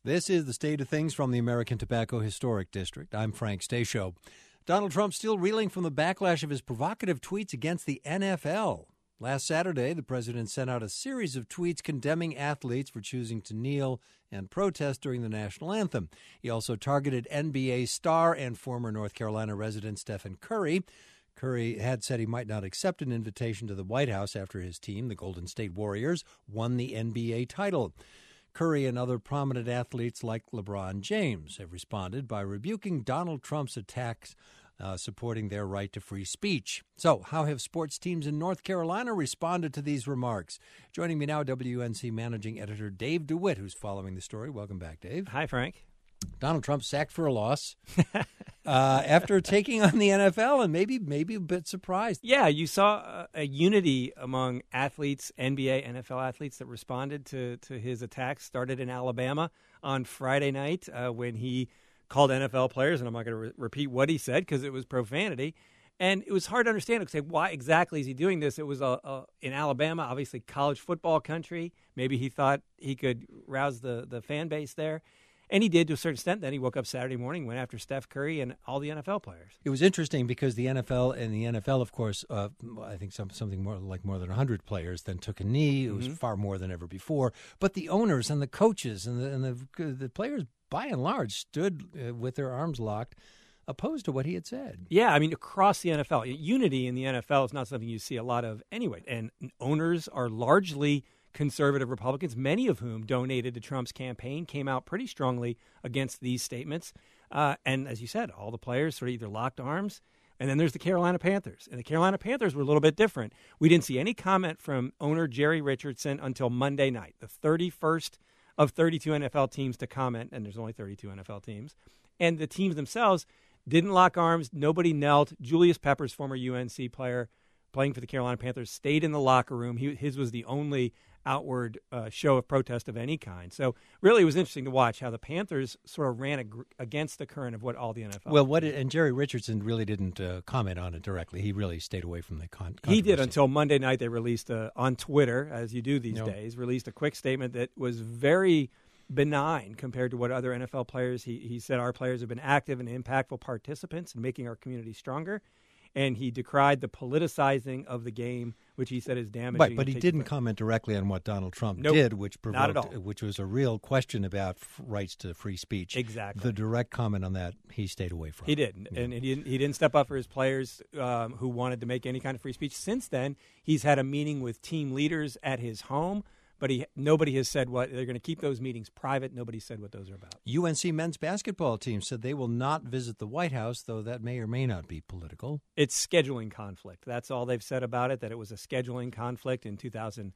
This is the State of Things from the American Tobacco Historic District. I'm Frank Stasio. Donald Trump still reeling from the backlash of his provocative tweets against the NFL. Last Saturday, the president sent out a series of tweets condemning athletes for choosing to kneel and protest during the national anthem. He also targeted NBA star and former North Carolina resident Stephen Curry. Curry had said he might not accept an invitation to the White House after his team, the Golden State Warriors, won the NBA title. Curry and other prominent athletes like LeBron James have responded by rebuking Donald Trump's attacks, supporting their right to free speech. So, how have sports teams in North Carolina responded to these remarks? Joining me now, WNC managing editor Dave DeWitt, who's following the story. Welcome back, Dave. Hi, Frank. Donald Trump sacked for a loss after taking on the NFL, and maybe a bit surprised. Yeah, you saw a unity among athletes, NBA, NFL athletes that responded to his attacks. Started in Alabama on Friday night when he called NFL players, and I'm not going to repeat what he said because it was profanity. And it was hard to understand. Say, why exactly is he doing this? It was in Alabama, obviously college football country. Maybe he thought he could rouse the fan base there. And he did to a certain extent. Then he woke up Saturday morning, went after Steph Curry and all the NFL players. It was interesting because the NFL, of course, I think something more than 100 players then took a knee. It was far more than ever before. But the owners and the coaches and the players, by and large, stood with their arms locked, opposed to what he had said. Yeah, I mean, across the NFL, unity in the NFL is not something you see a lot of anyway. And owners are largely conservative Republicans, many of whom donated to Trump's campaign, came out pretty strongly against these statements. And as you said, all the players sort of either locked arms. And then there's the Carolina Panthers. And the Carolina Panthers were a little bit different. We didn't see any comment from owner Jerry Richardson until Monday night, the 31st of 32 NFL teams to comment, and there's only 32 NFL teams. And the teams themselves didn't lock arms. Nobody knelt. Julius Peppers, former UNC player playing for the Carolina Panthers, stayed in the locker room. His was the only outward show of protest of any kind. So really it was interesting to watch how the Panthers sort of ran against the current of what all the NFL and Jerry Richardson really didn't comment on it directly. He really stayed away from the controversy. He did until Monday night. They released on Twitter, as you do these days, released a quick statement that was very benign compared to what other NFL players. He said our players have been active and impactful participants in making our community stronger. And he decried the politicizing of the game, which he said is damaging. Right, but he didn't comment directly on what Donald Trump did, which provoked, not at all. Which was a real question about rights to free speech. Exactly. The direct comment on that, he stayed away from. He did, and he didn't step up for his players who wanted to make any kind of free speech. Since then, he's had a meeting with team leaders at his home. But nobody has said what they're going to keep those meetings private. Nobody said what those are about. UNC men's basketball team said they will not visit the White House, though that may or may not be political. It's scheduling conflict. That's all they've said about it, that it was a scheduling conflict. In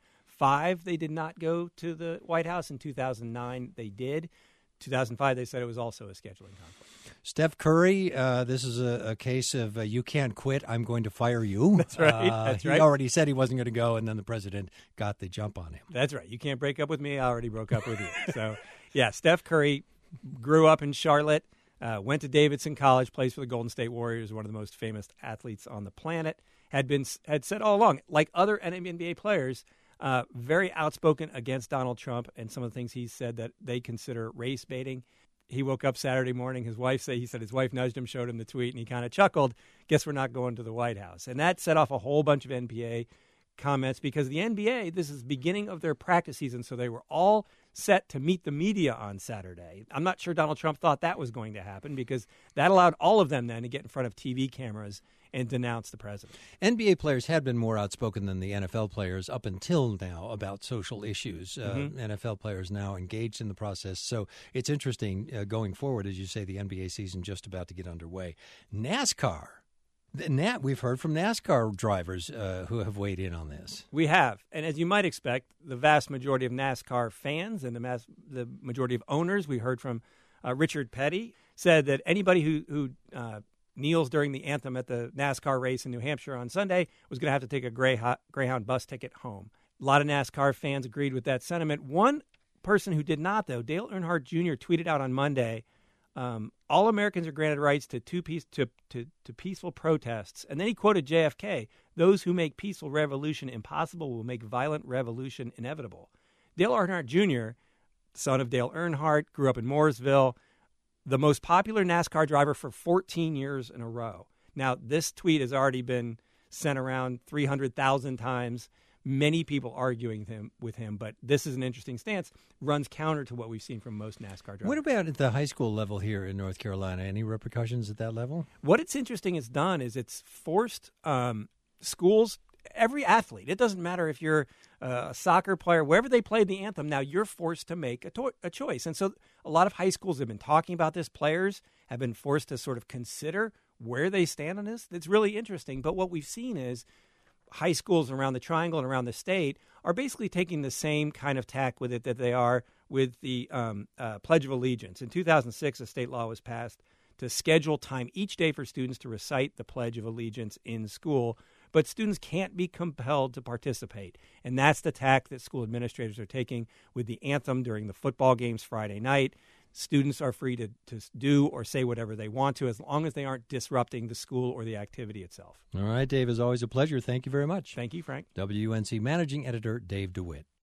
2005, they did not go to the White House. In 2009, they did. 2005, they said it was also a scheduling conflict. Steph Curry, this is a case of you can't quit, I'm going to fire you. That's right. He already said he wasn't going to go, and then the president got the jump on him. That's right. You can't break up with me. I already broke up with you. So, yeah, Steph Curry grew up in Charlotte, went to Davidson College, plays for the Golden State Warriors, one of the most famous athletes on the planet, had said all along, like other NBA players, very outspoken against Donald Trump and some of the things he said that they consider race baiting. He woke up Saturday morning. He said his wife nudged him, showed him the tweet, and he kind of chuckled. Guess we're not going to the White House. And that set off a whole bunch of NBA comments because the NBA, this is the beginning of their practice season, so they were all set to meet the media on Saturday. I'm not sure Donald Trump thought that was going to happen because that allowed all of them then to get in front of TV cameras and denounce the president. NBA players had been more outspoken than the NFL players up until now about social issues. NFL players now engaged in the process. So it's interesting going forward, as you say, the NBA season just about to get underway. NASCAR. We've heard from NASCAR drivers who have weighed in on this. We have. And as you might expect, the vast majority of NASCAR fans and the majority of owners, we heard from Richard Petty, said that anybody who kneels during the anthem at the NASCAR race in New Hampshire on Sunday was going to have to take a Greyhound bus ticket home. A lot of NASCAR fans agreed with that sentiment. One person who did not, though, Dale Earnhardt Jr. tweeted out on Monday, all Americans are granted rights to peaceful protests. And then he quoted JFK, those who make peaceful revolution impossible will make violent revolution inevitable. Dale Earnhardt Jr. son of Dale Earnhardt, grew up in Mooresville, the most popular NASCAR driver for 14 years in a row. Now, this tweet has already been sent around 300,000 times. Many people arguing with him, but this is an interesting stance. Runs counter to what we've seen from most NASCAR drivers. What about at the high school level here in North Carolina? Any repercussions at that level? What it's interesting it's done is it's forced schools, every athlete, it doesn't matter if you're a soccer player, wherever they play the anthem, now you're forced to make a choice. And so a lot of high schools have been talking about this. Players have been forced to sort of consider where they stand on this. It's really interesting. But what we've seen is high schools around the Triangle and around the state are basically taking the same kind of tack with it that they are with the Pledge of Allegiance. In 2006, a state law was passed to schedule time each day for students to recite the Pledge of Allegiance in school, but students can't be compelled to participate. And that's the tack that school administrators are taking with the anthem during the football games Friday night. Students are free to do or say whatever they want to as long as they aren't disrupting the school or the activity itself. All right, Dave, as always, a pleasure. Thank you very much. Thank you, Frank. WUNC Managing Editor Dave DeWitt.